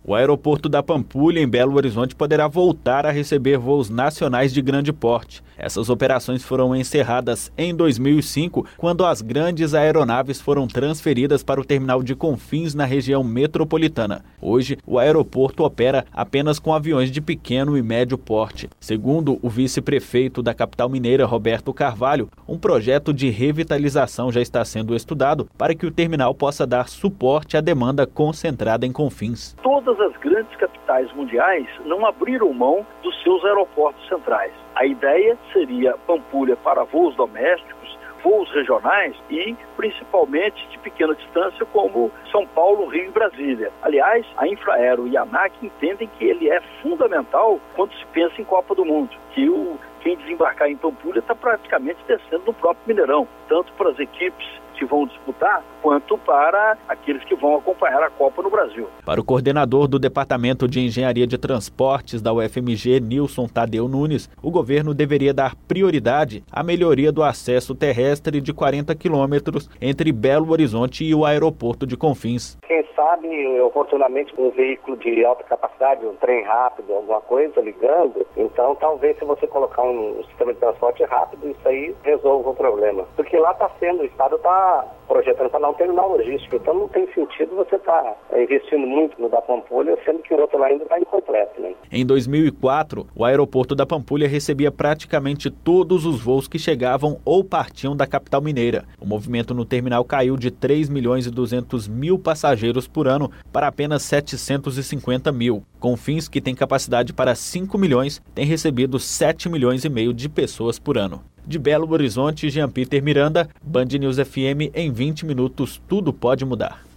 O aeroporto da Pampulha, em Belo Horizonte, poderá voltar a receber voos nacionais de grande porte. Essas operações foram encerradas em 2005, quando as grandes aeronaves foram transferidas para o terminal de Confins, na região metropolitana. Hoje, o aeroporto opera apenas com aviões de pequeno e médio porte. Segundo o vice-prefeito da capital mineira, Roberto Carvalho, um projeto de revitalização já está sendo estudado para que o terminal possa dar suporte à demanda concentrada em Confins. Todas as grandes capitais mundiais não abriram mão dos seus aeroportos centrais. A ideia seria Pampulha para voos domésticos, voos regionais e principalmente de pequena distância como São Paulo, Rio e Brasília. Aliás, a Infraero e a ANAC entendem que ele é fundamental quando se pensa em Copa do Mundo, que quem desembarcar em Pampulha está praticamente descendo no próprio Mineirão, tanto para as equipes que vão disputar, quanto para aqueles que vão acompanhar a Copa no Brasil. Para o coordenador do Departamento de Engenharia de Transportes da UFMG, Nilson Tadeu Nunes, o governo deveria dar prioridade à melhoria do acesso terrestre de 40 quilômetros entre Belo Horizonte e o aeroporto de Confins. Quem sabe, oportunamente, um veículo de alta capacidade, um trem rápido, alguma coisa ligando, então talvez se você colocar um sistema de transporte rápido, isso aí resolva o problema. Porque lá o Estado está projetando para dar um terminal logístico, então não tem sentido você estar investindo muito no da Pampulha, sendo que o outro lá ainda está incompleto, né? Em 2004, o aeroporto da Pampulha recebia praticamente todos os voos que chegavam ou partiam da capital mineira. O movimento no terminal caiu de 3.200.000 passageiros por ano para apenas 750 mil. Confins, que tem capacidade para 5 milhões, tem recebido 7,5 milhões de pessoas por ano. De Belo Horizonte, Jean Peter Miranda, Band News FM, em 20 minutos, tudo pode mudar.